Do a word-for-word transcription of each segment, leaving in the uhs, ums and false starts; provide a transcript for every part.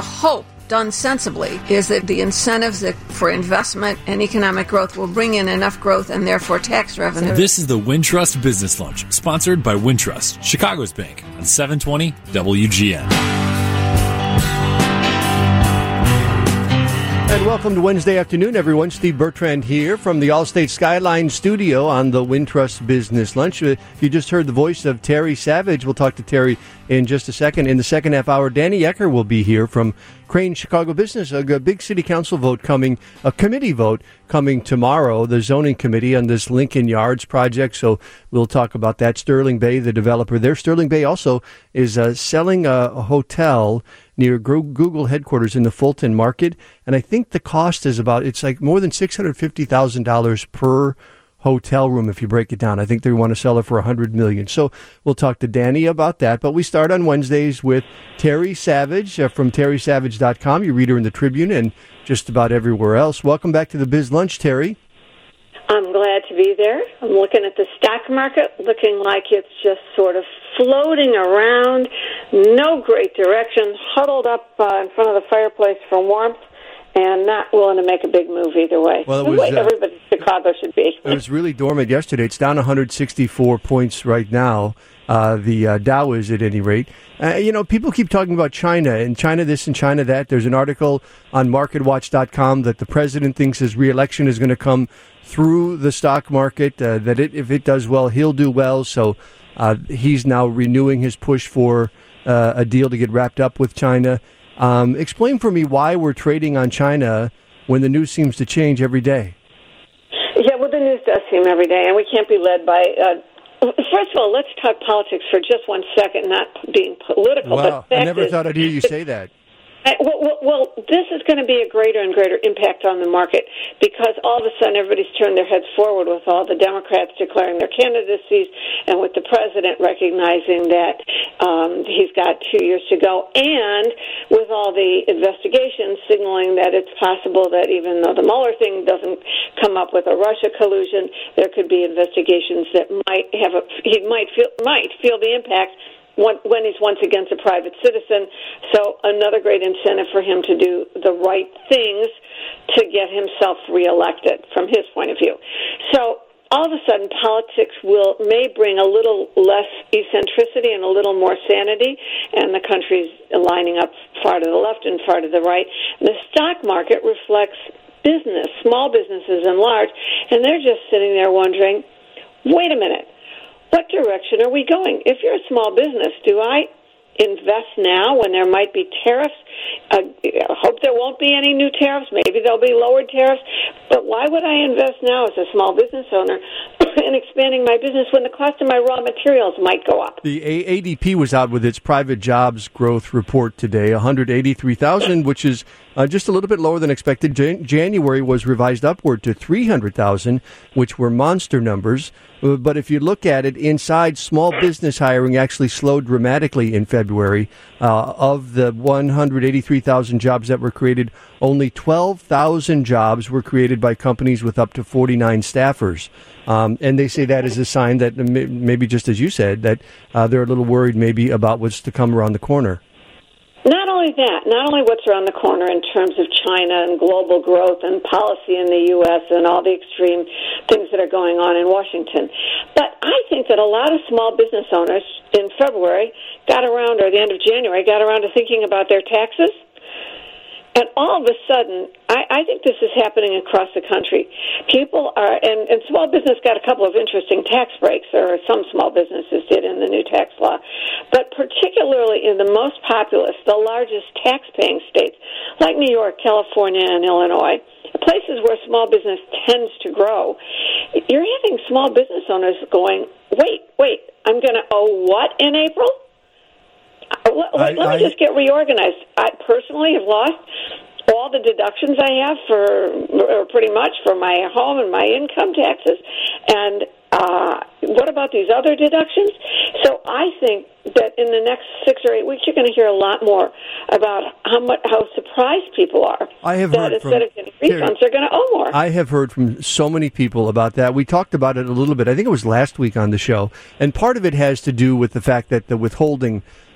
the hope, done sensibly, is that the incentives that for investment and economic growth will bring in enough growth and therefore tax revenue. This is the Wintrust Business Lunch, sponsored by Wintrust, Chicago's bank, on seven twenty W G N. And welcome to Wednesday afternoon, everyone. Steve Bertrand here from the Allstate Skyline studio on the Wintrust Business Lunch. Uh, you just heard the voice of Terry Savage. We'll talk to Terry in just a second. In the second half hour, Danny Ecker will be here from Crane Chicago Business. A big city council vote coming, a committee vote coming tomorrow, the zoning committee on this Lincoln Yards project. So we'll talk about that. Sterling Bay, the developer there. Sterling Bay also is uh, selling a, a hotel near Google headquarters in the Fulton Market. And I think the cost is about, it's like more than six hundred fifty thousand dollars per hotel room if you break it down. I think they want to sell it for one hundred million dollars. So we'll talk to Danny about that. But we start on Wednesdays with Terry Savage uh, from terry savage dot com. You read her in the Tribune and just about everywhere else. Welcome back to the Biz Lunch, Terry. I'm glad to be there. I'm looking at the stock market, looking like it's just sort of floating around, no great direction, huddled up uh, in front of the fireplace for warmth, and not willing to make a big move either way. Well, it the was, way uh, everybody in Chicago should be. It was really dormant yesterday. It's down one hundred sixty-four points right now. Uh, the uh, Dow is at any rate. Uh, you know, people keep talking about China, and China this and China that. There's an article on market watch dot com that the president thinks his re-election is going to come through the stock market, uh, that it, if it does well, he'll do well. So uh, he's now renewing his push for uh, a deal to get wrapped up with China. Um, explain for me why we're trading on China when the news seems to change every day. Yeah, well, the news does seem every day, and we can't be led by... Uh, first of all, let's talk politics for just one second, not being political. Wow, but I never is, thought I'd hear you say that. I, well, well, well, this is going to be a greater and greater impact on the market because all of a sudden everybody's turned their heads forward with all the Democrats declaring their candidacies and with the president recognizing that um, he's got two years to go, and with all the investigations signaling that it's possible that even though the Mueller thing doesn't come up with a Russia collusion, there could be investigations that might have a, he might feel might feel the impact when he's once against a private citizen. So another great incentive for him to do the right things to get himself reelected from his point of view. So all of a sudden politics will may bring a little less eccentricity and a little more sanity, and the country's lining up far to the left and far to the right. The stock market reflects business, small businesses and large, and they're just sitting there wondering, wait a minute, what direction are we going? If you're a small business, do I invest now when there might be tariffs? Uh, I hope there won't be any new tariffs. Maybe there'll be lowered tariffs. But why would I invest now as a small business owner in expanding my business when the cost of my raw materials might go up? The A D P was out with its private jobs growth report today, one hundred eighty-three thousand, which is uh, just a little bit lower than expected. Jan- January was revised upward to three hundred thousand, which were monster numbers. Uh, but if you look at it inside, small business hiring actually slowed dramatically in February. Uh, of the one hundred eighty-three thousand jobs that were created, only twelve thousand jobs were created by companies with up to forty-nine staffers. Um, and they say that is a sign that maybe just as you said, that uh, they're a little worried maybe about what's to come around the corner. Not only that, not only what's around the corner in terms of China and global growth and policy in the U S and all the extreme things that are going on in Washington, but I think that a lot of small business owners in February got around, or the end of January, got around to thinking about their taxes. And all of a sudden, I, I think this is happening across the country. People are, and, and small business got a couple of interesting tax breaks, or some small businesses did in the new tax law. But particularly in the most populous, the largest tax-paying states, like New York, California, and Illinois, places where small business tends to grow, you're having small business owners going, wait, wait, I'm going to owe what in April? Let, I, let me I, just get reorganized. I personally have lost all the deductions I have for, pretty much, for my home and my income taxes. And uh, what about these other deductions? So I think that in the next six or eight weeks, you're going to hear a lot more about how much how surprised people are. I have that heard instead from, of getting refunds, they're going to owe more. I have heard from so many people about that. We talked about it a little bit. I think it was last week on the show. And part of it has to do with the fact that the withholding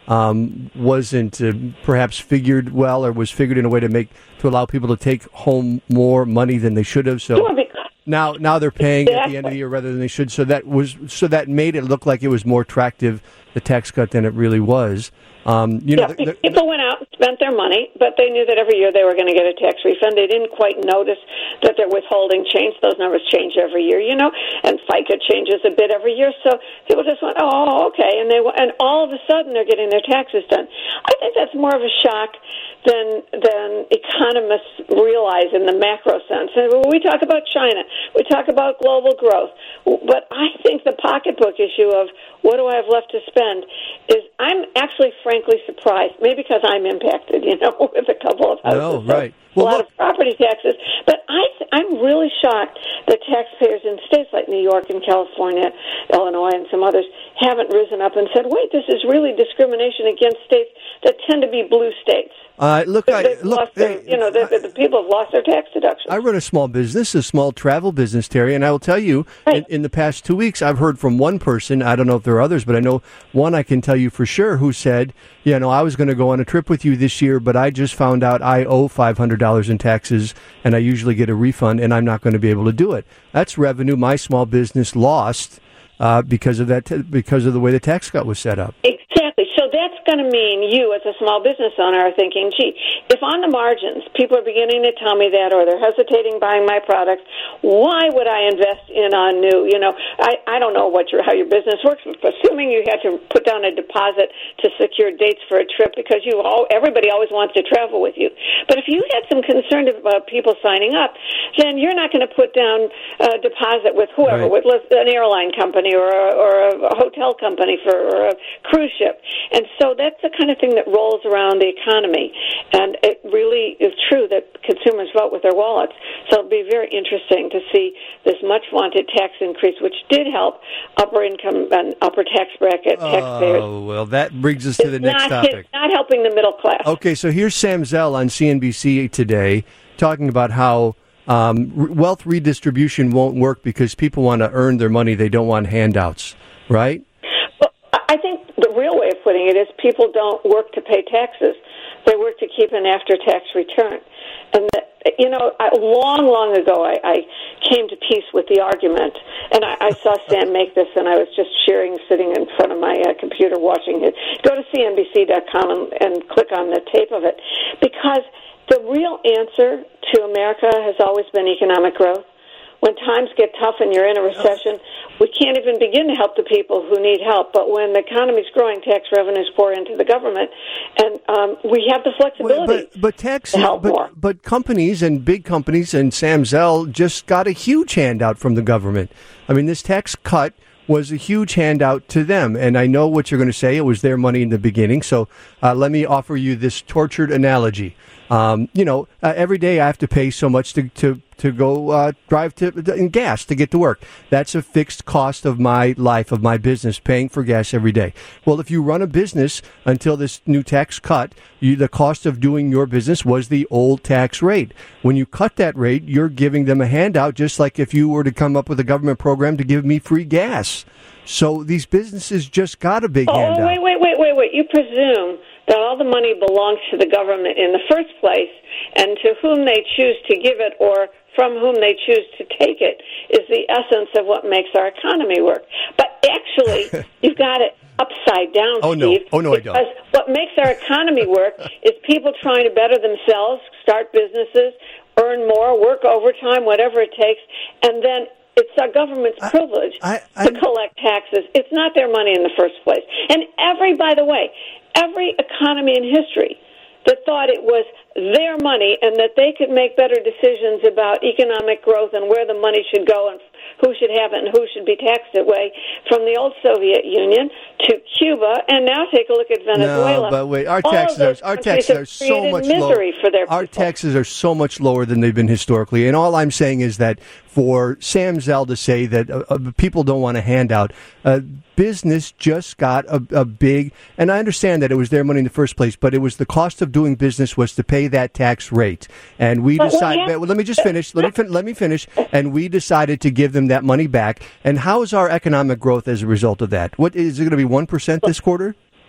um, wasn't uh, perhaps figured well, or was figured in a way to make to allow people to take home more money than they should have. So now now they're paying at the end of the year rather than they should. So that was so that made it look like it was more attractive, the tax cut, than it really was. Um, you know, yeah, the, the, people went out and spent their money, but they knew that every year they were going to get a tax refund. They didn't quite notice that their withholding changed. Those numbers change every year, you know, and FICA changes a bit every year. So people just went, oh, okay, and they and all of a sudden they're getting their taxes done. I think that's more of a shock than than economists realize in the macro sense. And when we talk about China, we talk about global growth, but I think the pocketbook issue of what do I have left to spend is I'm actually frankly surprised, maybe because I'm impacted, you know, with a couple of houses. Oh, right. So Well, a lot look, of property taxes. But I, I'm really shocked that taxpayers in states like New York and California, Illinois, and some others haven't risen up and said, wait, this is really discrimination against states that tend to be blue states. Uh, look, I, They've look, lost their, hey, you know, the, the, the people have lost their tax deductions. I run a small business, a small travel business, Terry, and I will tell you, Right. in, in the past two weeks, I've heard from one person, I don't know if there are others, but I know one I can tell you for sure, who said, you know, I was going to go on a trip with you this year, but I just found out I owe five hundred dollars in taxes, and I usually get a refund, and I'm not going to be able to do it. That's revenue my small business lost uh, because of that, t- because of the way the tax cut was set up. Exactly. So that's going to mean you, as a small business owner, are thinking, gee, if on the margins people are beginning to tell me that, or they're hesitating buying my products, why would I invest in on new? You know, I, I don't know what your how your business works, but assuming you had to put down a deposit to secure dates for a trip because you all, everybody always wants to travel with you. But if you had some concern about people signing up, then you're not going to put down a deposit with whoever, Right. with an airline company or a, or a hotel company for or a cruise ship. And so that's the kind of thing that rolls around the economy. And it really is true that consumers vote with their wallets. So it'll be very interesting to see this much-wanted tax increase, which did help upper income and upper tax bracket taxpayers. Oh, well, that brings us to the It's next not, topic. It's not helping the middle class. Okay, so here's Sam Zell on C N B C today talking about how um, r- wealth redistribution won't work because people want to earn their money. They don't want handouts, right? Well, I think the real way of putting it is people don't work to pay taxes. They work to keep an after-tax return. And, that, you know, I, long, long ago, I, I came to peace with the argument, and I, I saw Sam make this, and I was just cheering, sitting in front of my uh, computer watching it. Go to C N B C dot com and, and click on the tape of it, because the real answer to America has always been economic growth. When times get tough and you're in a recession, we can't even begin to help the people who need help. But when the economy's growing, tax revenues pour into the government, and um, we have the flexibility But, but tax, to help but, more. but companies and big companies and Sam Zell just got a huge handout from the government. I mean, this tax cut was a huge handout to them. And I know what you're going to say. It was their money in the beginning. So uh, let me offer you this tortured analogy. Um, you know, uh, every day I have to pay so much to to, to go uh, drive to in gas to get to work. That's a fixed cost of my life, of my business, paying for gas every day. Well, if you run a business until this new tax cut, you, the cost of doing your business was the old tax rate. When you cut that rate, you're giving them a handout, just like if you were to come up with a government program to give me free gas. So these businesses just got a big Oh, handout. wait, wait, wait, wait, wait. You presume that all the money belongs to the government in the first place, and to whom they choose to give it or from whom they choose to take it is the essence of what makes our economy work. But actually, you've got it upside down, Oh, no. Steve. Oh, no, I don't. Because what makes our economy work is people trying to better themselves, start businesses, earn more, work overtime, whatever it takes, and then it's our government's I, privilege I, I, to collect taxes. It's not their money in the first place. And every, by the way, every economy in history that thought it was their money and that they could make better decisions about economic growth and where the money should go and who should have it and who should be taxed that way, from the old Soviet Union to Cuba, and now take a look at Venezuela. No, but wait, our All taxes of those are our countries taxes have are so created much misery lower. for their Our people. taxes are so much lower than they've been historically, and all I'm saying is that for Sam Zell to say that uh, uh, people don't want a handout, uh, business just got a, a big, and I understand that it was their money in the first place, but it was the cost of doing business was to pay that tax rate, and we But what decided. hap- Well, let me just finish. Let me fin- let me finish, and we decided to give them that money back. And how is our economic growth as a result of that? What is it going to be? One percent this quarter?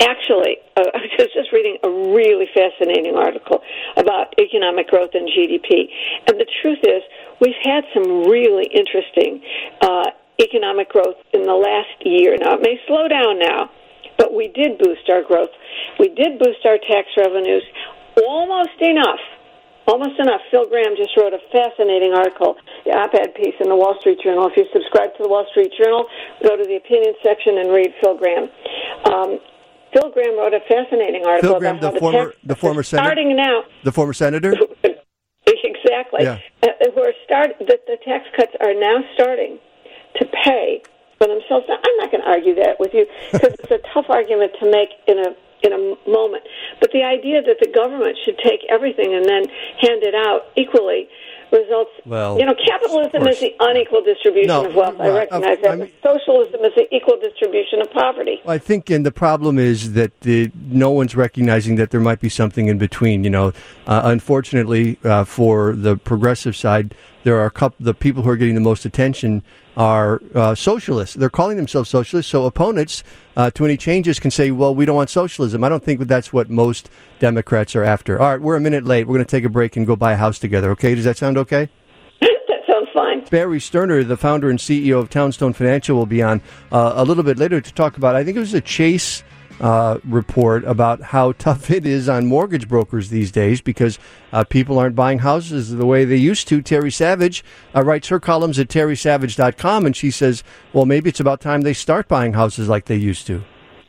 actually, uh, I was just reading a really fascinating article about economic growth and G D P. And the truth is, we've had some really interesting uh, economic growth in the last year. Now, it may slow down now, but we did boost our growth. We did boost our tax revenues almost enough. Almost enough. Phil Graham just wrote a fascinating article, the op-ed piece in the Wall Street Journal. If you subscribe to the Wall Street Journal, go to the opinion section and read Phil Graham. Um, Phil Graham wrote a fascinating article Phil Graham, about the how former, the, the former senator, starting now. The former senator? Exactly. Yeah. Uh, who are start, the, the tax cuts are now starting to pay for themselves. Now, I'm not going to argue that with you because it's a tough argument to make in a in a moment. But the idea that the government should take everything and then hand it out equally results, well, you know, capitalism is the unequal distribution no, of wealth. right, I recognize I, that. I mean, Socialism is the equal distribution of poverty. I think, and the problem is that the, no one's recognizing that there might be something in between. You know, uh, unfortunately, uh, for the progressive side, there are a couple. The people who are getting the most attention are uh, socialists. They're calling themselves socialists. So opponents uh, to any changes can say, "Well, we don't want socialism." I don't think that that's what most Democrats are after. All right, we're a minute late. We're going to take a break and go buy a house together. Okay? Does that sound okay? That sounds fine. Barry Sterner, the founder and C E O of Townstone Financial, will be on uh, a little bit later to talk about, I think it was a Chase uh, report about how tough it is on mortgage brokers these days because uh, people aren't buying houses the way they used to. Terry Savage uh, writes her columns at terry savage dot com, and she says, well, maybe it's about time they start buying houses like they used to.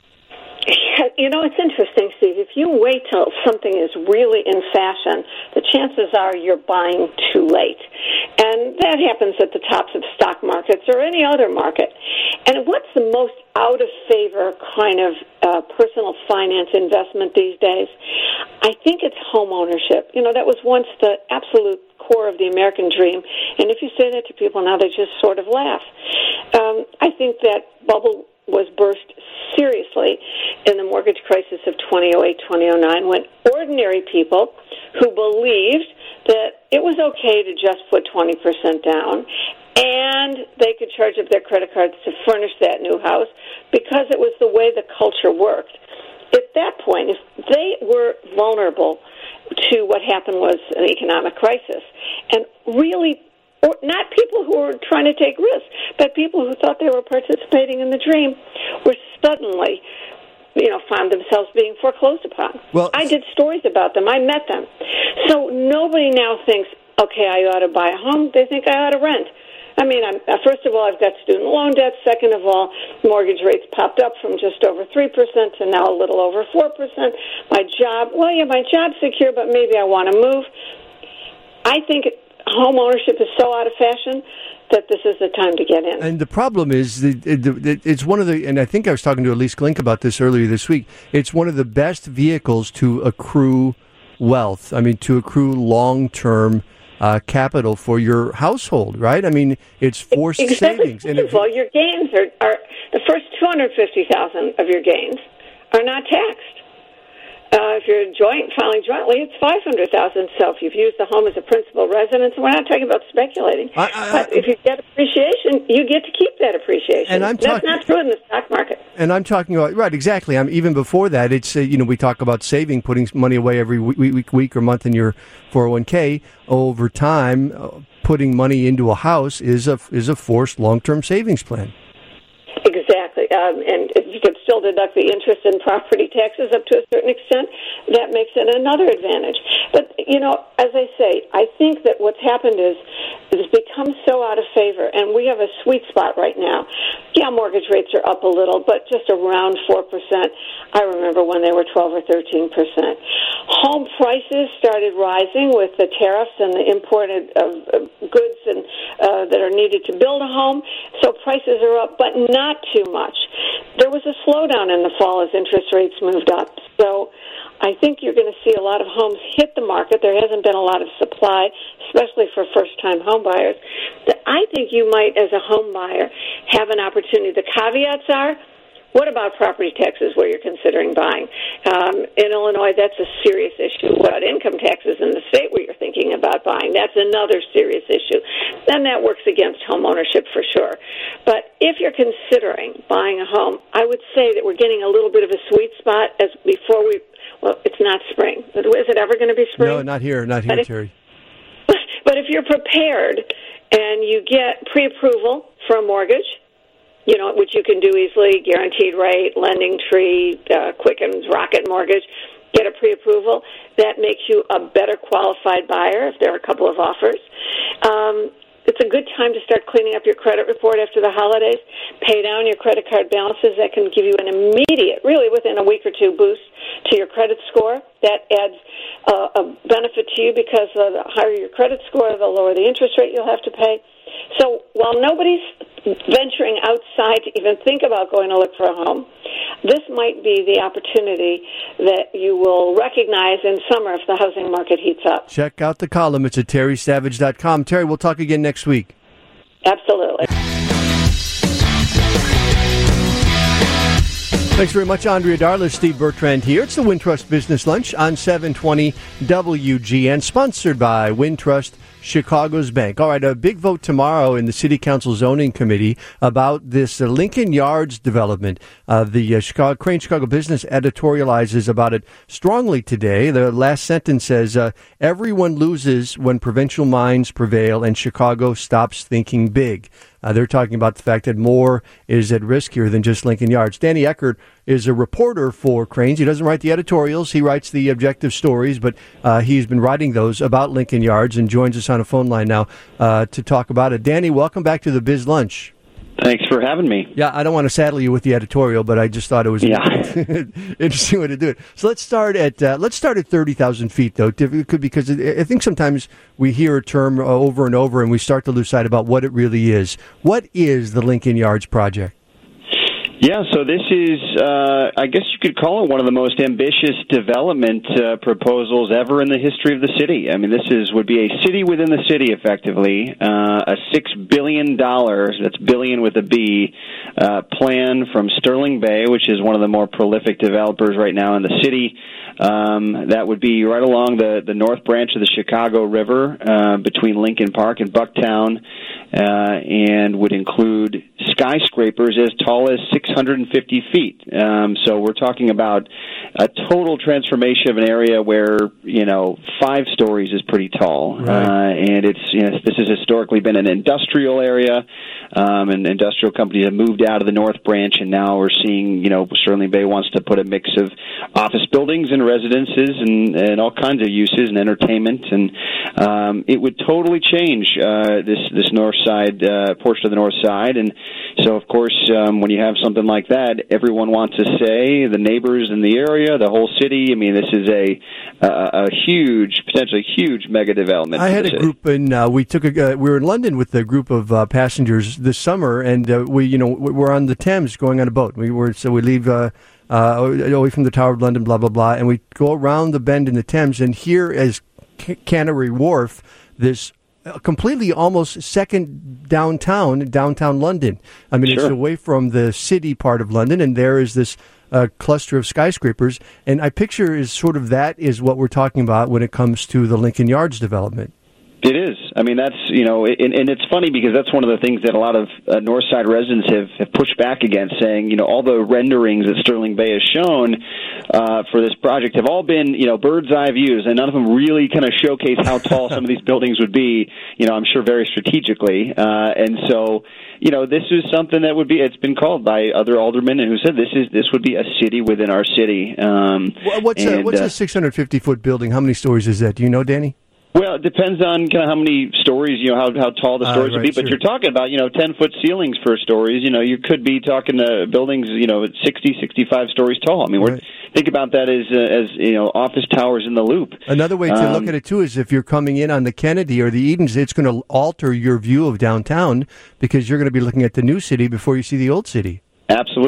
You know, it's interesting, Steve. If you wait till something is really in fashion, the chances are you're buying too late. And that happens at the tops of stock markets or any other market. And what's the most out-of-favor kind of uh, personal finance investment these days? I think it's home ownership. You know, that was once the absolute core of the American dream. And if you say that to people now, they just sort of laugh. Um, I think that bubble was burst seriously in the mortgage crisis of twenty oh eight, twenty oh nine, when ordinary people who believed that it was okay to just put twenty percent down and they could charge up their credit cards to furnish that new house because it was the way the culture worked. At that point, if they were vulnerable to what happened was an economic crisis, and really or not people who were trying to take risks, but people who thought they were participating in the dream were suddenly, you know, found themselves being foreclosed upon. Well, I did stories about them. I met them. So nobody now thinks, okay, I ought to buy a home. They think I ought to rent. I mean, I'm, first of all, I've got student loan debt. Second of all, mortgage rates popped up from just over three percent to now a little over four percent. My job, well, yeah, my job's secure, but maybe I want to move. I think it, home ownership is so out of fashion that this is the time to get in. And the problem is, that it, it's one of the, and I think I was talking to Elise Glink about this earlier this week, it's one of the best vehicles to accrue wealth. I mean, to accrue long-term uh, capital for your household, right? I mean, it's forced exactly. savings. And if, well, your gains are, are, the first two hundred fifty thousand dollars of your gains are not taxed. Uh, if you're joint filing jointly, it's five hundred thousand dollars. So if you've used the home as a principal residence, we're not talking about speculating. I, I, but if you get appreciation, you get to keep that appreciation. And I'm That's talking, not true in the stock market. And I'm talking about, right, exactly. I'm, even before that, it's, uh, you know, we talk about saving, putting money away every week, week, week or month in your four oh one k. Over time, uh, putting money into a house is a, is a forced long-term savings plan. Exactly. Um, and if you could still deduct the interest and property taxes up to a certain extent, that makes it another advantage. But, you know, as I say, I think that what's happened is it's become so out of favor, and we have a sweet spot right now. Yeah, mortgage rates are up a little, but just around four percent. I remember when they were twelve or thirteen percent. Home prices started rising with the tariffs and the imported uh, goods and uh, that are needed to build a home. So prices are up, but not too much. There was a slowdown in the fall as interest rates moved up. So I think you're going to see a lot of homes hit the market. There hasn't been a lot of supply, especially for first-time home buyers. I think you might, as a home buyer, have an opportunity. The caveats are What about property taxes where you're considering buying? Um, in Illinois, that's a serious issue. What about income taxes in the state where you're thinking about buying? That's another serious issue. And that works against home ownership for sure. But if you're considering buying a home, I would say that we're getting a little bit of a sweet spot as before we, well, it's not spring. Is it ever going to be spring? No, not here, not here, but Terry. If, but if you're prepared and you get pre-approval for a mortgage, you know, which you can do easily, guaranteed rate, lending tree, uh, Quicken Rocket Mortgage, get a pre-approval, that makes you a better qualified buyer if there are a couple of offers. Um, it's a good time to start cleaning up your credit report after the holidays. Pay down your credit card balances. That can give you an immediate, really within a week or two, boost to your credit score. That adds uh, a benefit to you because uh, the higher your credit score, the lower the interest rate you'll have to pay. So while nobody's venturing outside to even think about going to look for a home, this might be the opportunity that you will recognize in summer if the housing market heats up. Check out the column. It's at terry savage dot com. Terry, we'll talk again next week. Absolutely. Thanks very much, Andrea Darlis. Steve Bertrand here. It's the Wintrust Business Lunch on seven twenty W G N, sponsored by Wintrust Chicago's Bank. All right, a big vote tomorrow in the City Council Zoning Committee about this uh, Lincoln Yards development. Uh, the uh, Chicago, Crane Chicago Business editorializes about it strongly today. The last sentence says, uh, everyone loses when provincial minds prevail and Chicago stops thinking big. Uh, they're talking about the fact that more is at risk here than just Lincoln Yards. Danny Eckert is a reporter for Cranes. He doesn't write the editorials. He writes the objective stories, but uh, he's been writing those about Lincoln Yards and joins us on a phone line now uh, to talk about it. Danny, welcome back to the Biz Lunch. Thanks for having me. Yeah, I don't want to saddle you with the editorial, but I just thought it was yeah. an interesting way to do it. So let's start at uh, let's start at thirty thousand feet, though, because I think sometimes we hear a term over and over, and we start to lose sight about what it really is. What is the Lincoln Yards project? Yeah, so this is, uh, I guess you could call it one of the most ambitious development uh, proposals ever in the history of the city. I mean, this is would be a city within the city, effectively, uh, a six billion dollars, that's billion with a B, uh, plan from Sterling Bay, which is one of the more prolific developers right now in the city. Um, that would be right along the, the north branch of the Chicago River uh, between Lincoln Park and Bucktown, uh, and would include skyscrapers as tall as six hundred fifty feet. Um, so we're talking about a total transformation of an area where, you know, five stories is pretty tall. Right. Uh, and it's, you know, this has historically been an industrial area, um, and industrial companies have moved out of the north branch, and now we're seeing, you know, Sterling Bay wants to put a mix of office buildings and residences and, and all kinds of uses and entertainment, and um, it would totally change uh, this this north side uh, portion of the north side. And so, of course, um, when you have something like that, everyone wants to say, the neighbors in the area, the whole city. I mean, this is a a, a huge, potentially huge mega development. I had a city. group, and uh, we took a. Uh, we were in London with a group of uh, passengers this summer, and uh, we, you know, we're on the Thames going on a boat. We were so we leave. Uh, Uh, away from the Tower of London, blah, blah, blah. And we go around the bend in the Thames, and here is Canary Wharf, this completely almost second downtown, downtown London. I mean, sure. It's away from the city part of London, and there is this uh, cluster of skyscrapers. And I picture is sort of that is what we're talking about when it comes to the Lincoln Yards development. It is. I mean, that's, you know, and, and it's funny because that's one of the things that a lot of uh, North Side residents have, have pushed back against, saying, you know, all the renderings that Sterling Bay has shown uh, for this project have all been, you know, bird's eye views, and none of them really kind of showcase how tall some of these buildings would be, you know, I'm sure very strategically. Uh, and so, you know, this is something that would be, it's been called by other aldermen who said this is this would be a city within our city. Um, what's and, a, what's uh, a six hundred fifty foot building? How many stories is that? Do you know, Danny? Well, it depends on kind of how many stories, you know, how how tall the stories uh, right, would be. But sure. you're talking about, you know, ten-foot ceilings for stories. You know, you could be talking to buildings, you know, sixty, sixty-five stories tall. I mean, right. we're think about that as, uh, as you know, office towers in the loop. Another way to um, look at it, too, is if you're coming in on the Kennedy or the Edens, it's going to alter your view of downtown because you're going to be looking at the new city before you see the old city. Absolutely.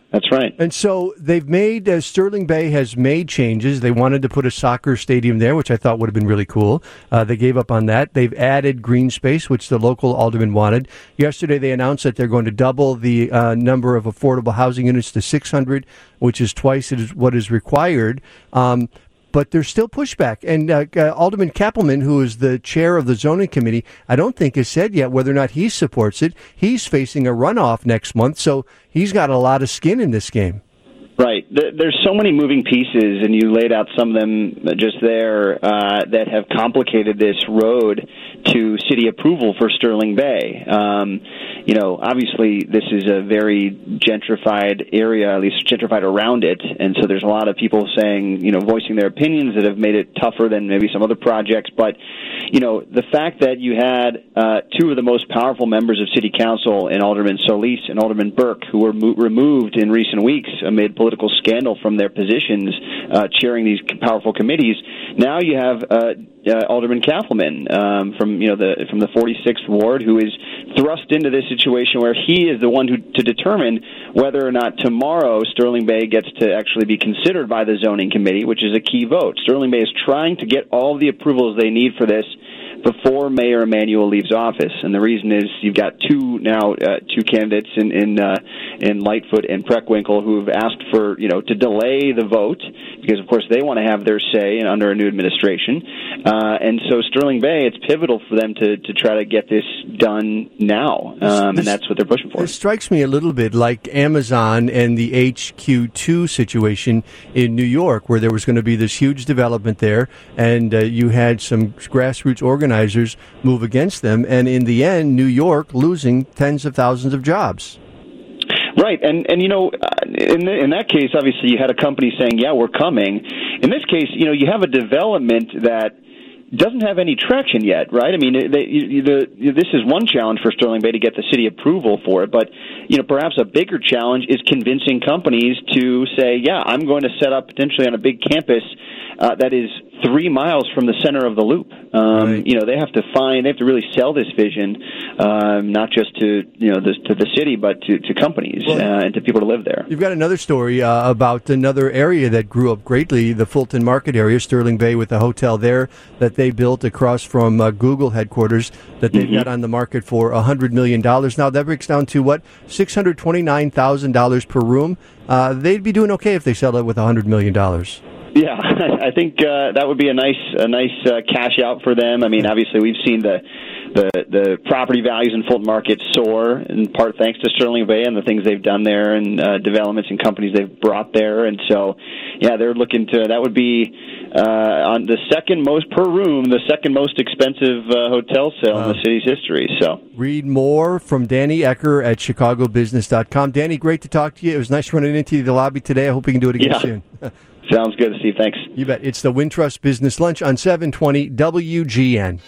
That's right. And so they've made, uh, Sterling Bay has made changes. They wanted to put a soccer stadium there, which I thought would have been really cool. Uh, they gave up on that. They've added green space, which the local alderman wanted. Yesterday they announced that they're going to double the uh, number of affordable housing units to six hundred, which is twice as what is required. Um, But there's still pushback. And uh, uh, Alderman Kappelman, who is the chair of the zoning committee, I don't think has said yet whether or not he supports it. He's facing a runoff next month, so he's got a lot of skin in this game. Right. There's so many moving pieces, and you laid out some of them just there, uh, that have complicated this road to city approval for Sterling Bay. Um, you know, obviously this is a very gentrified area, at least gentrified around it, and so there's a lot of people saying, you know, voicing their opinions that have made it tougher than maybe some other projects. But, you know, the fact that you had uh, two of the most powerful members of City Council, in Alderman Solis and Alderman Burke, who were mo- removed in recent weeks amid political scandal from their positions uh, chairing these powerful committees. Now you have uh, uh, Alderman Kappelman um, from you know the from the forty-sixth Ward, who is thrust into this situation where he is the one who to determine whether or not tomorrow Sterling Bay gets to actually be considered by the zoning committee, which is a key vote. Sterling Bay is trying to get all the approvals they need for this before Mayor Emanuel leaves office, and the reason is you've got two now uh, two candidates in in, uh, in Lightfoot and Preckwinkle who have asked for you know to delay the vote because of course they want to have their say under a new administration, uh, and so Sterling Bay, it's pivotal for them to to try to get this done now, um, and that's what they're pushing for. It strikes me a little bit like Amazon and the H Q two situation in New York, where there was going to be this huge development there, and uh, you had some grassroots organizers move against them, and in the end, New York losing tens of thousands of jobs. Right, and and you know, in the, in that case, obviously, you had a company saying, "Yeah, we're coming." In this case, you know, you have a development that doesn't have any traction yet, right? I mean, they, you, the, this is one challenge for Sterling Bay to get the city approval for it, but you know, perhaps a bigger challenge is convincing companies to say, "Yeah, I'm going to set up potentially on a big campus uh, that is three miles from the center of the loop." Um, right. You know, they have to find, they have to really sell this vision, um, not just to you know the, to the city, but to, to companies well, uh, and to people to live there. You've got another story uh, about another area that grew up greatly, the Fulton Market area, Sterling Bay, with a hotel there that they built across from uh, Google headquarters that they've mm-hmm. got on the market for one hundred million dollars. Now, that breaks down to what? six hundred twenty-nine thousand dollars per room. Uh, they'd be doing okay if they sell it with one hundred million dollars. Yeah, I think uh, that would be a nice, a nice uh, cash out for them. I mean, obviously, we've seen the, the the property values in Fulton Market soar, in part thanks to Sterling Bay and the things they've done there, and uh, developments and companies they've brought there. And so, yeah, they're looking to. That would be uh, on the second most per room, the second most expensive uh, hotel sale uh, in the city's history. So, read more from Danny Ecker at chicago business dot com. Danny, great to talk to you. It was nice running into the lobby today. I hope we can do it again yeah. soon. Sounds good, Steve. Thanks. You bet. It's the Wintrust Business Lunch on seven twenty W G N.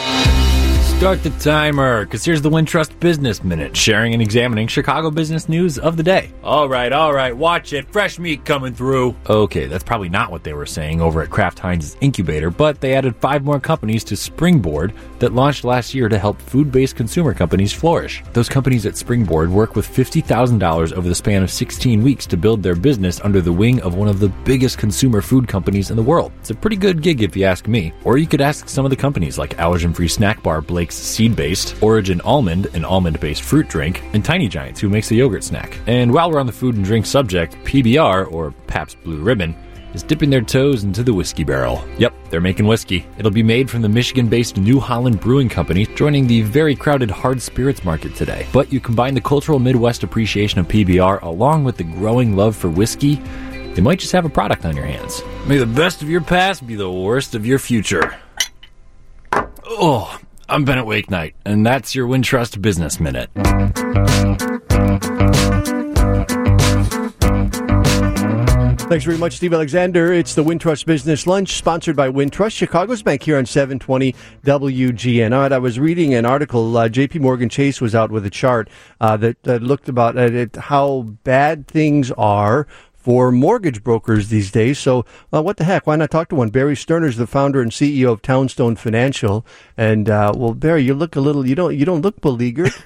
Start the timer, because here's the Wintrust Business Minute, sharing and examining Chicago business news of the day. All right, all right, watch it. Fresh meat coming through. Okay, that's probably not what they were saying over at Kraft Heinz's incubator, but they added five more companies to Springboard that launched last year to help food-based consumer companies flourish. Those companies at Springboard work with fifty thousand dollars over the span of sixteen weeks to build their business under the wing of one of the biggest consumer food companies in the world. It's a pretty good gig if you ask me. Or you could ask some of the companies like allergen-free snack bar Blake's Seed-Based, Origin Almond, an almond-based fruit drink, and Tiny Giants, who makes a yogurt snack. And while we're on the food and drink subject, P B R, or Pabst Blue Ribbon, is dipping their toes into the whiskey barrel. Yep, they're making whiskey. It'll be made from the Michigan-based New Holland Brewing Company, joining the very crowded hard spirits market today. But you combine the cultural Midwest appreciation of P B R along with the growing love for whiskey, they might just have a product on your hands. May the best of your past be the worst of your future. Oh, I'm Bennett Wakenight, and that's your Wintrust Business Minute. Thanks very much, Steve Alexander. It's the Wintrust Business Lunch, sponsored by Wintrust, Chicago's bank, here on seven twenty W G N. All right, I was reading an article. Uh, J P Morgan Chase was out with a chart uh, that, that looked about at it, how bad things are for mortgage brokers these days. So uh, what the heck? Why not talk to one? Barry Sterner is the founder and C E O of Townstone Financial. And, uh, well, Barry, you look a little, you don't, you don't look beleaguered.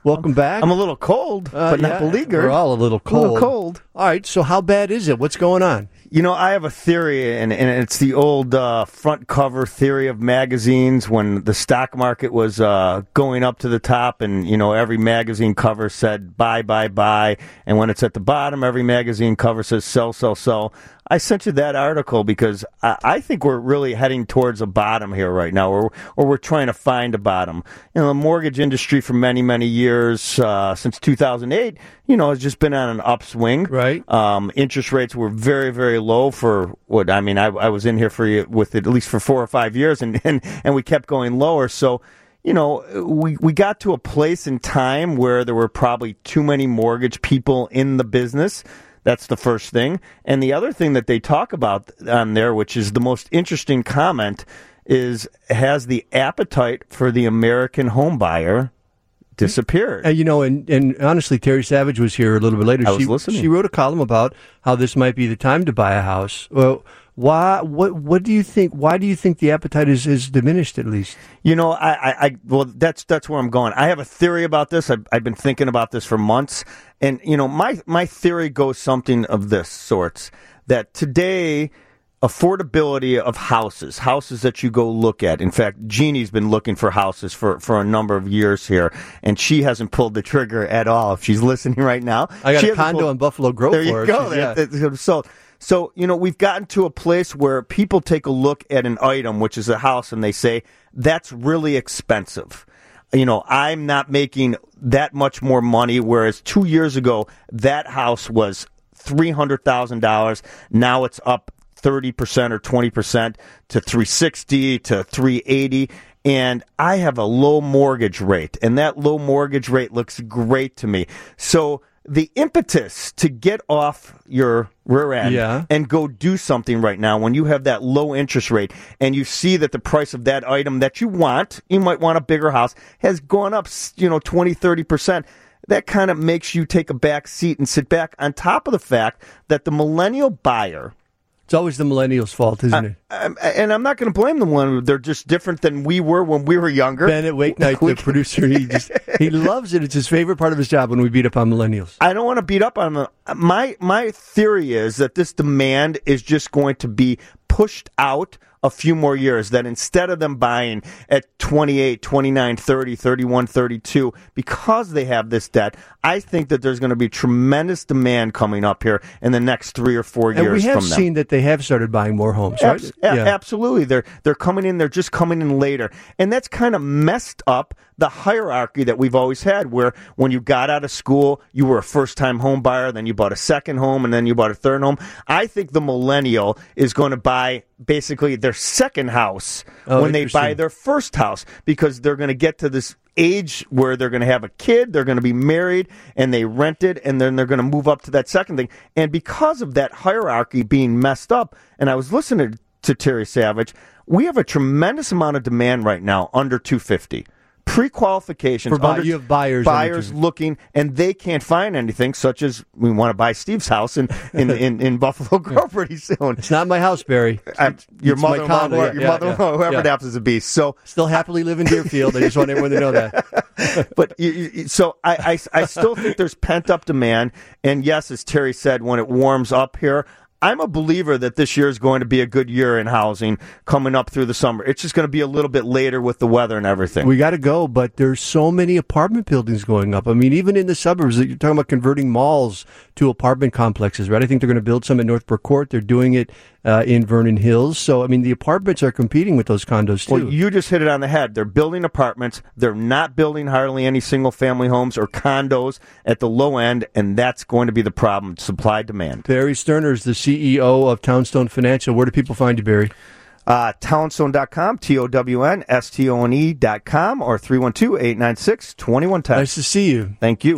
Welcome back. I'm a little cold, Uh, but yeah, not beleaguered. We're all a little A cold. little cold. All right, so how bad is it? What's going on? You know, I have a theory, and, and it's the old uh, front cover theory of magazines when the stock market was uh, going up to the top, and, you know, every magazine cover said buy, buy, buy, and when it's at the bottom, every magazine cover says sell, sell, sell. I sent you that article because I, I think we're really heading towards a bottom here right now, or, or we're trying to find a bottom. You know, the mortgage industry for many, many years, uh, since two thousand eight, you know, has just been on an upswing. Right. Um, interest rates were very, very low for what, I mean, I, I was in here for you with it at least for four or five years, and, and, and we kept going lower. So, you know, we, we got to a place in time where there were probably too many mortgage people in the business. That's the first thing. And the other thing that they talk about on there, which is the most interesting comment, is has the appetite for the American home buyer disappeared. And, you know, and, and honestly, Terry Savage was here a little bit later. I was she, listening. She wrote a column about how this might be the time to buy a house. Well, why? What? What do you think? Why do you think the appetite is, is diminished? At least, you know, I, I, I, well, that's that's where I'm going. I have a theory about this. I've, I've been thinking about this for months, and you know, my my theory goes something of this sorts: that today, affordability of houses, houses that you go look at. In fact, Jeannie's been looking for houses for, for a number of years here, and she hasn't pulled the trigger at all. If she's listening right now, I got she a condo pulled, in Buffalo Grove. There you for go. Her. Yeah. That- that- So. So, you know, we've gotten to a place where people take a look at an item, which is a house, and they say, that's really expensive. You know, I'm not making that much more money, whereas two years ago, that house was three hundred thousand dollars. Now it's up thirty percent or twenty percent to three sixty to three eighty. And I have a low mortgage rate, and that low mortgage rate looks great to me. So the impetus to get off your rear end yeah. and go do something right now when you have that low interest rate and you see that the price of that item that you want, you might want a bigger house, has gone up, you know, twenty, thirty percent. That kind of makes you take a back seat and sit back, on top of the fact that the millennial buyer, it's always the millennials' fault, isn't it? I, I, and I'm not going to blame them when they're just different than we were when we were younger. Bennett Wakenight, the producer, he just he loves it. It's his favorite part of his job when we beat up on millennials. I don't want to beat up on them. My my theory is that this demand is just going to be pushed out a few more years, that instead of them buying at twenty-eight, twenty-nine, thirty, thirty-one, thirty-two, because they have this debt, I think that there's going to be tremendous demand coming up here in the next three or four years and we have from them. seen that they have started buying more homes, right? Abs- yeah. Absolutely. They're they're coming in, they're just coming in later. And that's kind of messed up the hierarchy that we've always had, where when you got out of school, you were a first-time home buyer, then you bought a second home, and then you bought a third home. I think the millennial is going to buy basically their second house oh, when they buy their first house, because they're going to get to this age where they're going to have a kid, they're going to be married, and they rent it, and then they're going to move up to that second thing. And because of that hierarchy being messed up, and I was listening to Terry Savage, we have a tremendous amount of demand right now under two fifty. Pre-qualifications. For buy, under, you have buyers. Buyers looking, and they can't find anything, such as we want to buy Steve's house in, in, in, in Buffalo Grove pretty soon. It's not my house, Barry. I, your it's my mother-in-law, condo, or yeah, your yeah, mother-in-law, yeah, whoever yeah. it happens to be. So still happily live in Deerfield. I just want everyone to know that. But you, you, so I, I, I still think there's pent-up demand, and yes, as Terry said, when it warms up here, I'm a believer that this year is going to be a good year in housing coming up through the summer. It's just going to be a little bit later with the weather and everything. We got to go, but there's so many apartment buildings going up. I mean, even in the suburbs, you're talking about converting malls to apartment complexes, right? I think they're going to build some at Northbrook Court. They're doing it uh, in Vernon Hills. So, I mean, the apartments are competing with those condos, too. Well, you just hit it on the head. They're building apartments. They're not building hardly any single-family homes or condos at the low end, and that's going to be the problem, supply-demand. Barry Sterner is the C E O of Townstone Financial. Where do people find you, Barry? Uh, townstone dot com, T O W N S T O N E dot com, or three one two, eight nine six, two one one zero. Nice to see you. Thank you.